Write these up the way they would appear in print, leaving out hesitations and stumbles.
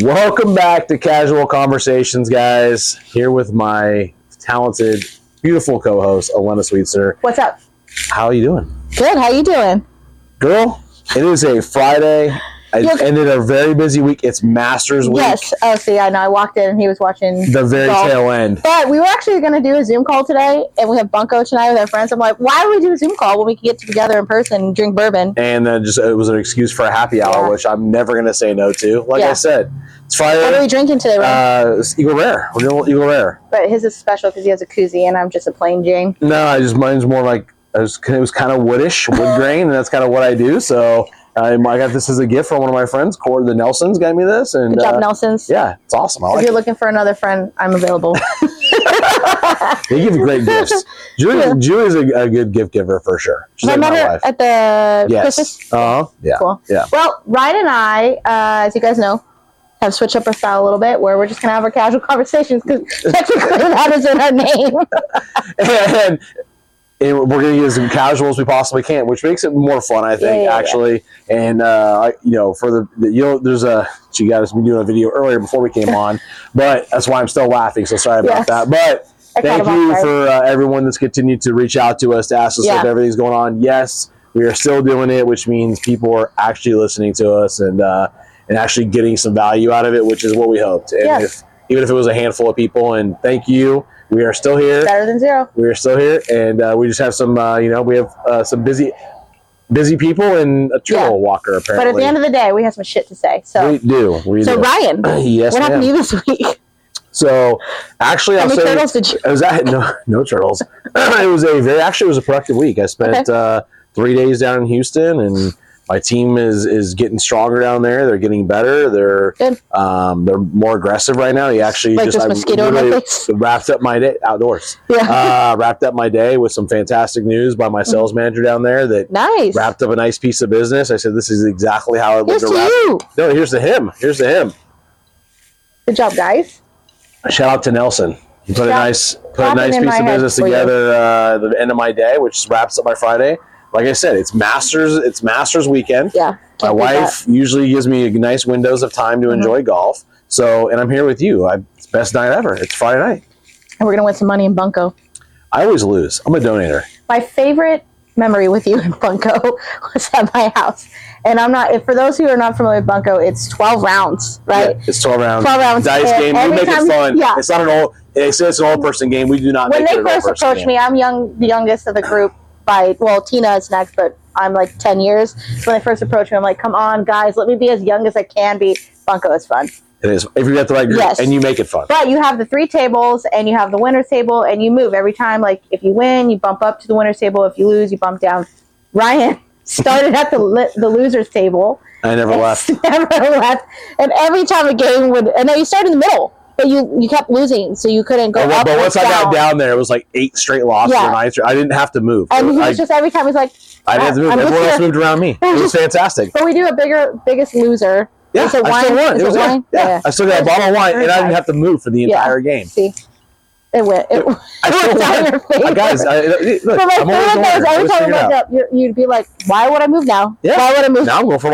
Welcome back to Casual Conversations, guys. Here with my talented, beautiful co-host, Elena Sweetser. What's up? How are you doing? Good. How you doing? Girl, it is a Friday. I ended a very busy week. It's Masters week. Yes. Oh, see, I know. I walked in and he was watching the very golf. Tail end. But we were actually going to do a Zoom call today, and we have Bunko tonight with our friends. I'm like, why would we do a Zoom call when we can get together in person and drink bourbon? And then it was an excuse for a happy hour, which I'm never going to say no to. Like I said, it's Friday. What are we drinking today, Ryan? It's Eagle Rare. We're doing Eagle Rare. But his is special because he has a koozie, and I'm just a plain Jane. No, mine's more like, it was kind of woodish, wood grain, and that's kind of what I do. So I got this as a gift from one of my friends. Corey, the Nelsons got me this. And, good job, Nelsons. Yeah, it's awesome. If you're looking for another friend, I'm available. They give great gifts. Julie's a good gift giver for sure. She's I met her at the Christmas. Yeah. Cool. Yeah. Well, Ryan and I, as you guys know, have switched up our style a little bit, where we're just gonna have our casual conversations because technically that is in our name. and we're going to use as casual as we possibly can, which makes it more fun, I think, actually. Yeah. And, for she got us doing a video earlier before we came on, but that's why I'm still laughing, so sorry about that. But thank you for everyone that's continued to reach out to us to ask us if everything's going on. Yes, we are still doing it, which means people are actually listening to us and actually getting some value out of it, which is what we hoped. And even if it was a handful of people, and thank you. We are still here. Better than zero. We are still here, and we just have some, we have some busy people and a turtle walker, apparently. But at the end of the day, we have some shit to say. So we do. So Ryan, yes, what happened to you this week? So actually, how many turtles did you? No turtles. It was a productive week. I spent 3 days down in Houston, and my team is getting stronger down there. They're getting better. They're more aggressive right now. He actually wrapped up my day outdoors. Yeah. Wrapped up my day with some fantastic news by my sales manager down there that wrapped up a nice piece of business. I said, this is exactly how I would wrap it. No, here's to him. Good job, guys. Shout out to Nelson. He put a nice piece of business together at the end of my day, which wraps up my Friday. Like I said, it's Masters weekend. Yeah. My wife usually gives me nice windows of time to enjoy golf. So, and I'm here with you. It's best night ever. It's Friday night. And we're going to win some money in Bunko. I always lose. I'm a donator. My favorite memory with you in Bunko was at my house. And for those who are not familiar with Bunko, it's 12 rounds, right? Yeah, it's 12 rounds. 12 rounds. Dice game. We make it fun. Yeah. It's not it's an old person game. We do not make it an old person game. When they first approached me, I'm the youngest of the group. Tina is next, but I'm like 10 years. So when they first approached me, I'm like, come on, guys, let me be as young as I can be. Bunko is fun. It is. If you get the right group and you make it fun. But you have the 3 tables and you have the winner's table and you move every time. Like if you win, you bump up to the winner's table. If you lose, you bump down. Ryan started at the loser's table. I never left. And every time a game you started in the middle. But you kept losing, so you couldn't go up. But once I got down there, it was like 8 straight losses. Yeah. I didn't have to move. And he was just every time he's like, I didn't have to move. Everyone else moved around me. It was fantastic. But we do a biggest loser. Yeah, I still won. It was wine. Yeah, I still got a bottle of wine, and I didn't have to move for the entire game. See, it went. It went down your face. Guys, look, I'm every time we went up, you'd be like, "Why would I move now? Yeah. Why would I move?" Now I'm going for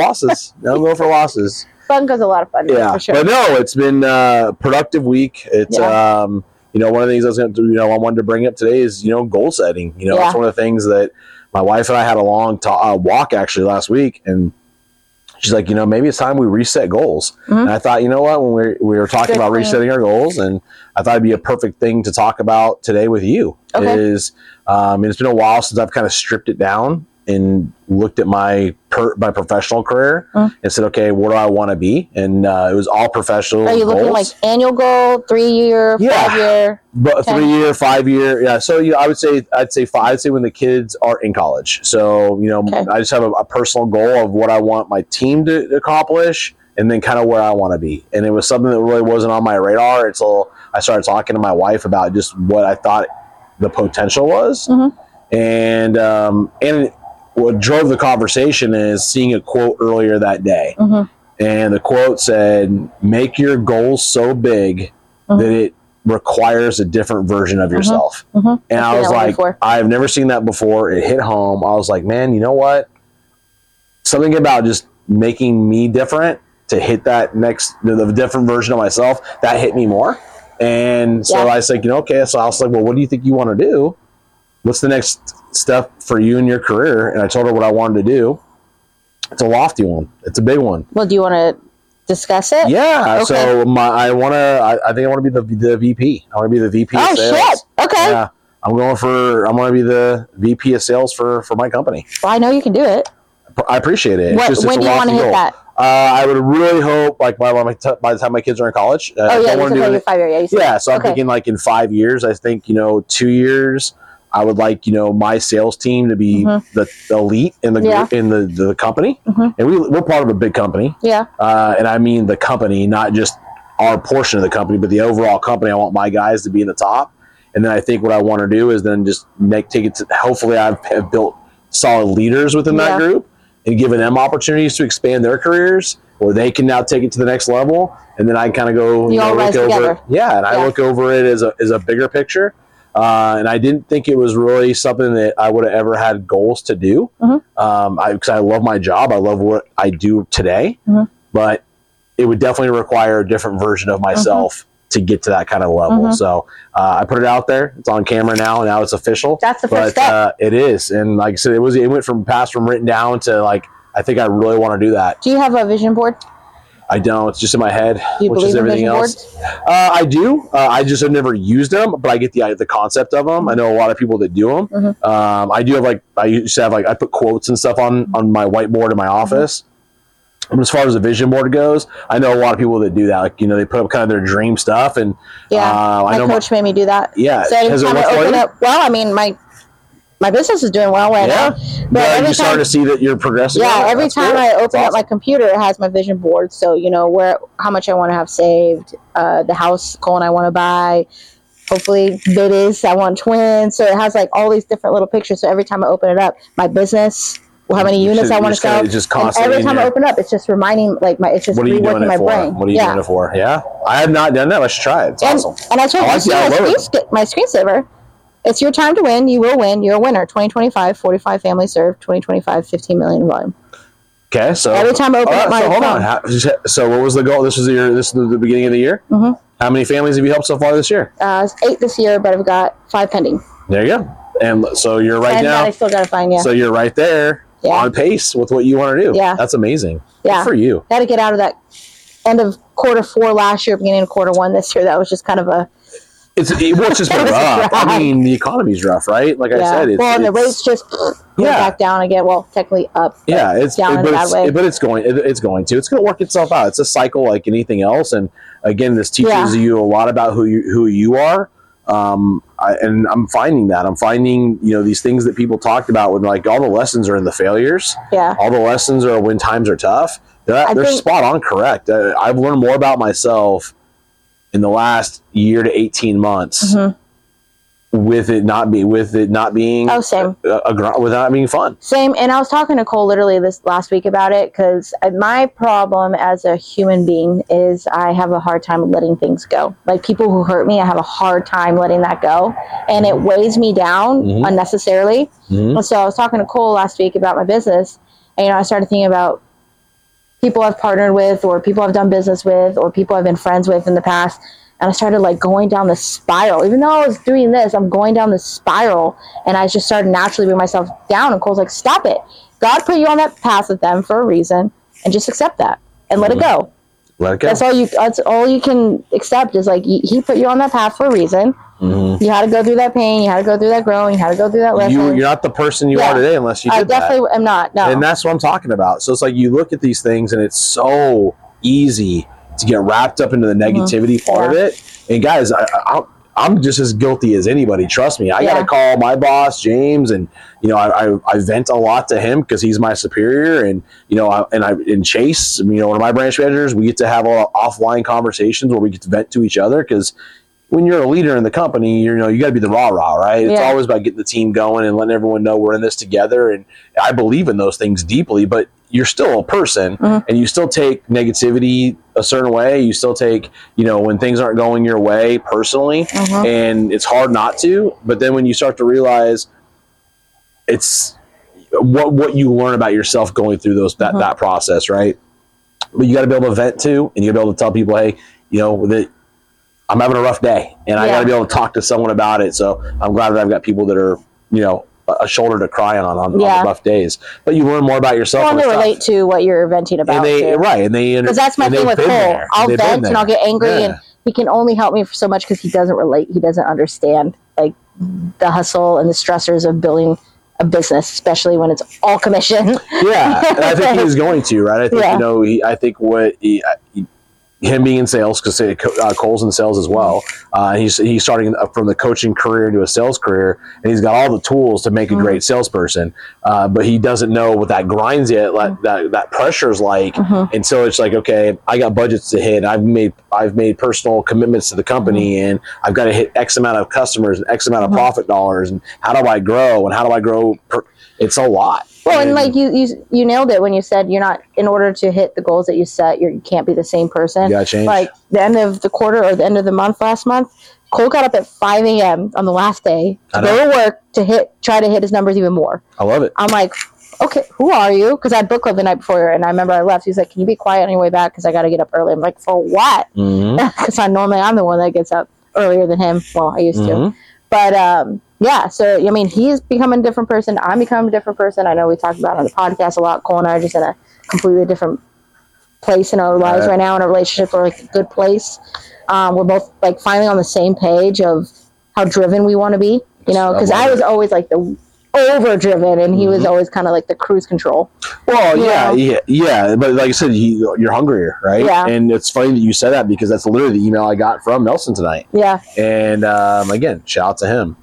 losses. Bunko's a lot of fun, for sure. But no, it's been a productive week. It's one of the things I wanted to bring up today is goal setting. It's one of the things that my wife and I had a long walk actually last week, and she's like, maybe it's time we reset goals. Mm-hmm. And I thought, what, when we were talking about resetting our goals, and I thought it'd be a perfect thing to talk about today with you. It's been a while since I've kind of stripped it down and looked at my professional career and said, okay, what do I want to be? And it was all professional. Are you looking like annual goal, 3-year, 5-year? But 3-year, 5-year, yeah. So I'd say when the kids are in college. So I just have a personal goal of what I want my team to accomplish, and then kind of where I want to be. And it was something that really wasn't on my radar until I started talking to my wife about just what I thought the potential was, and what drove the conversation is seeing a quote earlier that day. And the quote said, make your goals so big that it requires a different version of yourself. And I was like, I've never seen that before. It hit home. I was like, man, you know what? Something about just making me different to hit that next, the different version of myself, that hit me more. And so I was like, okay. So I was like, well, what do you think you want to do? What's the next step for you in your career? And I told her what I wanted to do. It's a lofty one. It's a big one. Well, do you want to discuss it? Yeah. Okay. So I think I want to be the VP. I want to be the VP of sales. Oh, shit. Okay. Yeah. I'm going to be the VP of sales for my company. Well, I know you can do it. I appreciate it. When do you want to hit that? I would really hope, like, by the time my kids are in college. You said 5 years. Yeah, so I'm thinking, like, in 5 years, I think, 2 years, I would like, my sales team to be the elite in the group, in the company. And we're part of a big company. Yeah. And I mean the company, not just our portion of the company, but the overall company. I want my guys to be in the top. And then I think what I want to do is then just take it to, hopefully I've built solid leaders within that group, and giving them opportunities to expand their careers, or they can now take it to the next level. And then I kind of go, look over it. Yeah, and I look over it as a bigger picture. And I didn't think it was really something that I would have ever had goals to do. Because I love my job. I love what I do today. But it would definitely require a different version of myself to get to that kind of level. So I put it out there. It's on camera now, and now it's official. That's the first step. It is. And like I said, it went from written down to, like, I think I really want to do that. Do you have a vision board? I don't. It's just in my head, do you which is everything else. I do. I just have never used them, but I get the concept of them. I know a lot of people that do them. I do have, I used to have, I put quotes and stuff on my whiteboard in my office. But as far as the vision board goes, I know a lot of people that do that. Like, they put up kind of their dream stuff. And my coach made me do that. Yeah. So anytime I open up, well, I mean, my business is doing well right now. But every you start to see that you're progressing. Yeah, every time I open up my computer, it has my vision board. So, how much I want to have saved, the house Cole and I want to buy. Hopefully, I want twins. So it has, all these different little pictures. So every time I open it up, my business, how many units I want to sell. And every time I open up, it's just reminding, it's just reworking my brain. What are you doing it for? Yeah. I have not done that. Let's try it. It's awesome. And I told you, my screensaver, it's your time to win. You will win. You're a winner. 2025, 45 families served. 2025, 15 million in volume. Okay, so every time I open up my phone. So what was the goal? This is the beginning of the year? How many families have you helped so far this year? 8 this year, but I've got 5 pending. There you go. And so you're right now. I still got to find, So you're right there. On pace with what you want to do. Yeah. That's amazing. Yeah. Good for you. Got to get out of that end of quarter 4 last year, beginning of quarter 1 this year. That was just kind of a... It's just been rough. I mean, the economy's rough, right? Like I said. And the rates just went back down again. Well, technically up. It's down in a bad way. But it's going to. It's going to work itself out. It's a cycle like anything else. And again, this teaches you a lot about who you are. And I'm finding that. I'm finding, these things that people talked about when, all the lessons are in the failures. Yeah. All the lessons are when times are tough. They're spot on correct. I've learned more about myself in the last year to 18 months with it not being same. Without being fun. Same. And I was talking to Cole literally this last week about it, because my problem as a human being is I have a hard time letting things go. Like, people who hurt me, I have a hard time letting that go, and it weighs me down unnecessarily. And so I was talking to Cole last week about my business, and I started thinking about people I've partnered with, or people I've done business with, or people I've been friends with in the past. And I started going down this spiral. Even though I was doing this, I'm going down this spiral. And I just started naturally bringing myself down. And Cole's like, stop it. God put you on that path with them for a reason. And just accept that. And let it go. Let it go. That's all you can accept is he put you on that path for a reason. You had to go through that pain. You had to go through that growing. You had to go through that lesson. You're not the person you are today unless you did that. I definitely am not. No. And that's what I'm talking about. So it's you look at these things and it's so easy to get wrapped up into the negativity part of it. And guys, I'm just as guilty as anybody. Trust me. I got to call my boss, James, and I vent a lot to him because he's my superior, and and Chase, one of my branch managers. We get to have all offline conversations where we get to vent to each other, because when you're a leader in the company, you got to be the rah-rah, right? It's always about getting the team going and letting everyone know we're in this together. And I believe in those things deeply, but you're still a person and you still take negativity a certain way. You still take, when things aren't going your way personally, and it's hard not to. But then when you start to realize it's what you learn about yourself going through that process, right? but you got to be able to vent too, and you got to be able to tell people, hey, you know, that I'm having a rough day, and I got to be able to talk to someone about it. So I'm glad that I've got people that are, you know, a shoulder to cry on the rough days. But you learn more about yourself. Well, and they relate to what you're venting about. And because that's my thing with Cole. I'll vent and I'll get angry, and he can only help me for so much because he doesn't relate. He doesn't understand like the hustle and the stressors of building a business, especially when it's all commission. Yeah, and I think he was going to, right? I think you know, I think him being in sales, because Cole's in sales as well. He's starting from the coaching career into a sales career, and he's got all the tools to make a great salesperson. But he doesn't know what that grinds yet, that pressure is like. And so it's like, okay, I got budgets to hit. I've made personal commitments to the company, and I've got to hit X amount of customers and X amount of profit dollars. And how do I grow? And how do I grow? It's a lot. Well, and like you nailed it when you said you're not, in order to hit the goals that you set, you can't be the same person. You gotta change. Like the end of the quarter or the end of the month last month, Cole got up at 5 a.m. on the last day to go to work to try to hit his numbers even more. I love it. I'm like, okay, who are you? Because I had book club the night before, and I remember I left. He's like, can you be quiet on your way back? Because I got to get up early. I'm like, for what? Because I'm the one that gets up earlier than him. Well, I used to. But, yeah, so, I mean, he's becoming a different person. I'm becoming a different person. I know we talked about it on the podcast a lot. Cole and I are just in a completely different place in our lives right now, in a relationship. We're like a good place. We're both like finally on the same page of how driven we want to be, you know, because I was always like the over driven, and he was always kind of like the cruise control. Well, yeah. But like I said, you're hungrier, right? Yeah. And it's funny that you said that, because that's literally the email I got from Nelson tonight. Yeah. And again, shout out to him.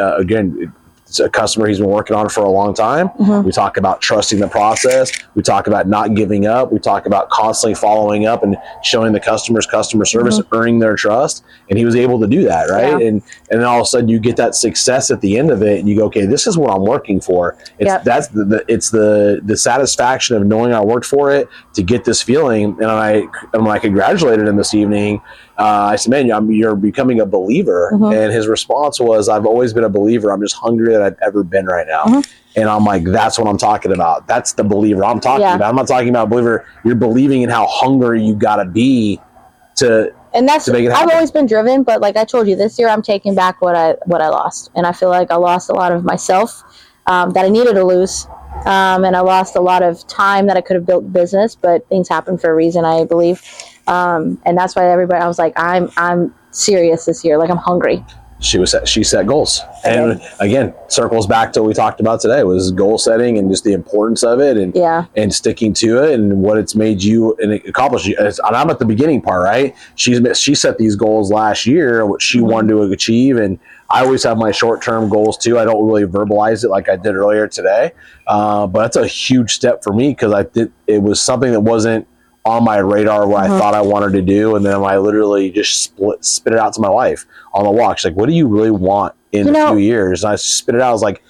It's a customer he's been working on for a long time. We talk about trusting the process. We talk about not giving up. We talk about constantly following up and showing the customers customer service, earning their trust. And he was able to do that, right? Yeah. And then all of a sudden you get that success at the end of it, and you go, okay, this is what I'm working for. It's it's the satisfaction of knowing I worked for it to get this feeling. And when I congratulated him this evening, I said, man, you're becoming a believer. And his response was, I've always been a believer. I'm just hungrier than I've ever been right now. And I'm like, that's what I'm talking about. That's the believer I'm talking about. I'm not talking about a believer. You're believing in how hungry you got to be to make it happen. I've always been driven, but like I told you, this year I'm taking back what I lost. And I feel like I lost a lot of myself that I needed to lose. And I lost a lot of time that I could have built business, but things happen for a reason, I believe. And that's why I was like, I'm serious this year. Like, I'm hungry. She set goals. And again, circles back to what we talked about today, was goal setting and just the importance of it, and sticking to it, and what it's made you and accomplish. And I'm at the beginning part, right? She set these goals last year, what she wanted to achieve. And I always have my short-term goals too. I don't really verbalize it like I did earlier today. But that's a huge step for me, because it was something that wasn't on my radar what I thought I wanted to do. And then I literally just spit it out to my wife on the walk. She's like, what do you really want in a few years? And I spit it out. I was like,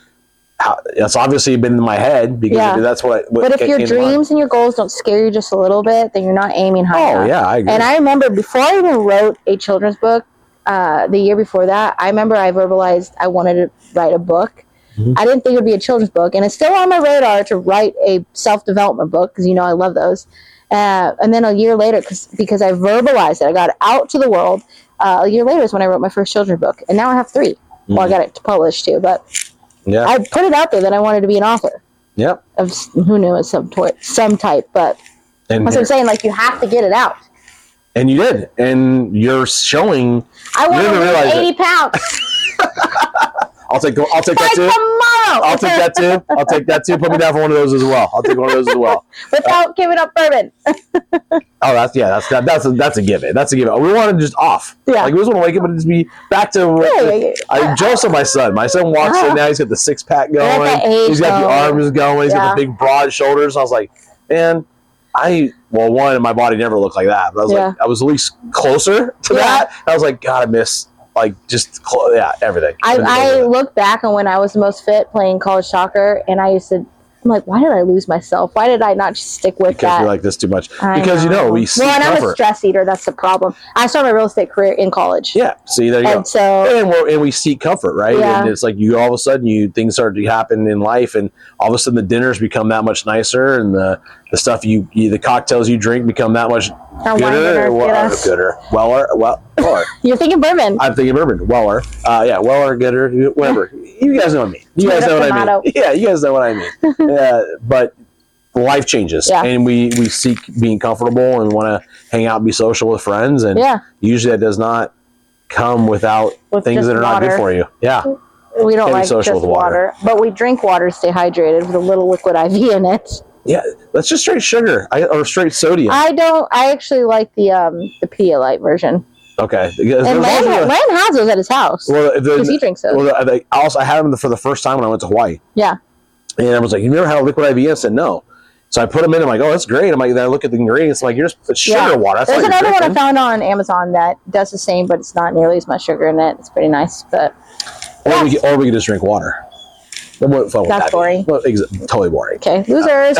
it's obviously been in my head, because that's what but if your dreams and your goals don't scare you just a little bit, then you're not aiming high enough. Yeah, I agree. And I remember before I even wrote a children's book, the year before that, I remember I verbalized I wanted to write a book. I didn't think it would be a children's book, and it's still on my radar to write a self-development book, because I love those. And then a year later, because I verbalized it, I got it out to the world. A year later is when I wrote my first children's book, and now I have 3. Well, I got it published too, but I put it out there that I wanted to be an author. Yep. Of who knew, of some type, but that's what I'm saying. Like, you have to get it out. And you did, and you're showing. I want to lose 80 pounds. I'll take that too. Tomorrow. I'll take that too. Put me down for one of those as well. I'll take one of those as well. Without giving up bourbon. That's a given. That's a given. We want to just off. Yeah. Like, we just want to wake up and just be back to. I'm jealous of my son. My son walks in now. He's got the 6-pack going. He's got the arms going. He's got the big broad shoulders. I was like, man, one, my body never looked like that. But I was like, I was at least closer to that. And I was like, God, I miss. Like, just, everything. I look back on when I was the most fit playing college soccer, and I used to I'm like, why did I lose myself? Why did I not just stick with because that? we like this too much. I because know. we seek and comfort. I'm a stress eater. That's the problem. I started my real estate career in college. Yeah. See, there you go. And we seek comfort, right? Yeah. And it's like you all of a sudden things start to happen in life, and all of a sudden the dinners become that much nicer, and the stuff the cocktails you drink become that much gooder. Weller. You're thinking bourbon. I'm thinking bourbon. Weller. Weller, gooder, whatever. You guys know what I mean. You guys know what I mean. Yeah, you guys know what I mean. But life changes, and we seek being comfortable and want to hang out and be social with friends, and usually that does not come without things that are not good for you. Yeah. We don't like just water, but we drink water to stay hydrated with a little liquid IV in it. Yeah, that's just straight sugar or straight sodium. I actually like the Pedialyte version. Okay. And Len has those at his house. Well, because he drinks those. Well, I had them for the first time when I went to Hawaii. Yeah. And I was like, "You never had a liquid IV?" I said, "No." So I put them in. I'm like, "Oh, that's great." I'm like, then I look at the ingredients. I'm like, "You're just sugar water." That's There's another one I found on Amazon that does the same, but it's not nearly as much sugar in it. It's pretty nice, but. Or we could just drink water. That's boring. Well, totally boring. Okay, losers.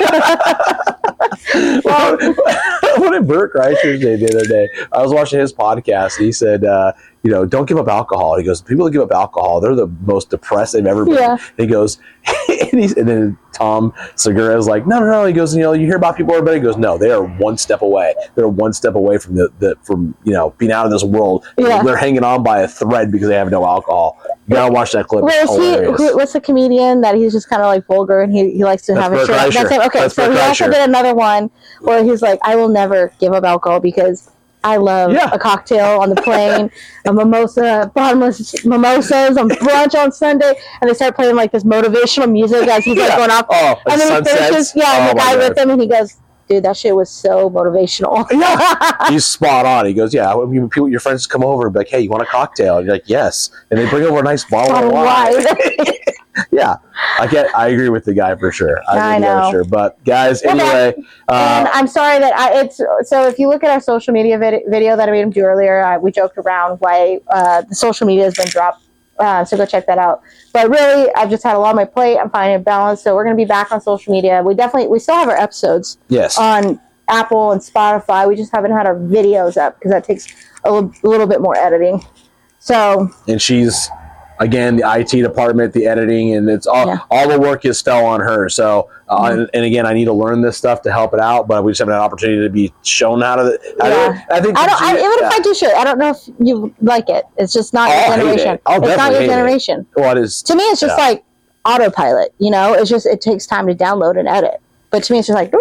What did Bert Kreischer say the other day? I was watching his podcast. He said, don't give up alcohol. He goes, people that give up alcohol, they're the most depressed they've ever been. Yeah. He goes, and then Tom Segura is like, no. He goes, you hear about people everybody. He goes, no, they are one step away. They're one step away from from being out of this world. Yeah. They're hanging on by a thread because they have no alcohol. You gotta watch that clip. What's the comedian that he's just kind of like vulgar and he likes to have a shirt? That's him. Okay, so he also did another one where he's like, I will never give up alcohol because I love a cocktail on the plane, a mimosa, bottomless mimosas on brunch on Sunday, and they start playing like this motivational music as he's like going off. Oh, and then he finishes, the guy with him, and he goes, dude, that shit was so motivational. Yeah, he's spot on. He goes, your friends come over and be like, hey, you want a cocktail? And you're like, yes. And they bring over a nice bottle of wine. Yeah, I agree with the guy for sure. I know. For sure. But guys, anyway. And I'm sorry that so if you look at our social media video that I made him do earlier, we joked around why the social media has been dropped. So go check that out. But really, I've just had a lot on my plate. I'm finding it balanced. So we're going to be back on social media. We still have our episodes on Apple and Spotify. We just haven't had our videos up because that takes a little bit more editing. So. And she's, again, the IT department, the editing, and it's all the work fell on her. So, and again, I need to learn this stuff to help it out, but we just haven't had an opportunity to be shown how to do it. I think if I do show it, I don't know if you like it. It's just not your generation. It's not your generation. Well, it is. To me, it's just like autopilot. It's just, it takes time to download and edit. But to me, it's just like,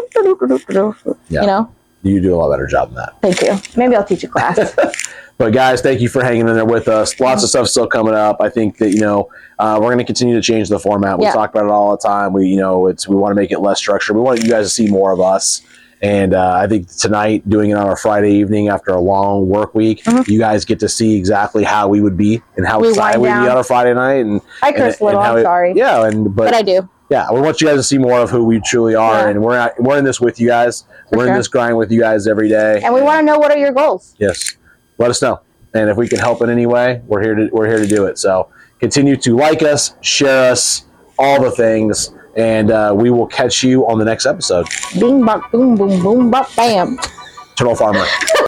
You do a lot better job than that. Thank you. Maybe I'll teach a class. But guys, thank you for hanging in there with us. Lots of stuff still coming up. I think that we're going to continue to change the format. We talk about it all the time. We want to make it less structured. We want you guys to see more of us. And I think tonight, doing it on a Friday evening after a long work week, you guys get to see exactly how we would be and how excited we'd be on a Friday night. And I curse a little. I'm sorry. Yeah, but I do. Yeah, we want you guys to see more of who we truly are, and we're in this with you guys. We're in this grind with you guys every day, and we want to know what are your goals. Yes. Let us know, and if we can help in any way, we're here to do it. So continue to like us, share us, all the things, and we will catch you on the next episode. Bing bop boom boom boom bop bam. Turtle Farmer.